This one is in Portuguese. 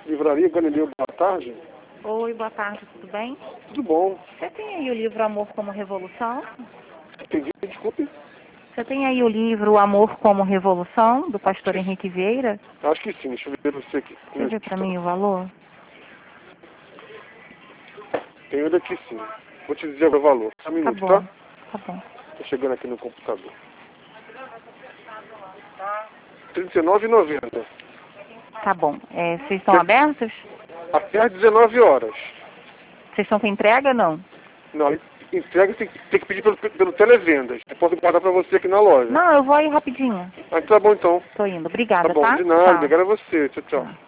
Livraria Galileu, boa tarde. Oi, boa tarde, tudo bem? Tudo bom. Você tem aí o livro Amor como Revolução? Entendi, desculpe. Você tem aí o livro Amor como Revolução, do pastor Henrique Vieira? Acho que sim, deixa eu ver você aqui. Você vê para mim o valor? Tem ele aqui sim. Vou te dizer o valor. Um minuto, bom, tá? tá bom. Tô chegando aqui no computador. R$ 39,90. Tá bom. Vocês estão abertos? Até às 19 horas. Vocês estão com entrega, não? Não, entrega tem que pedir pelo televendas. Eu posso guardar pra você aqui na loja. Não, eu vou aí rapidinho. Ah, tá bom então. Tô indo. Obrigada, Tá bom, tá? de nada. Tchau. Obrigado a você. Tchau, tchau. Tchau.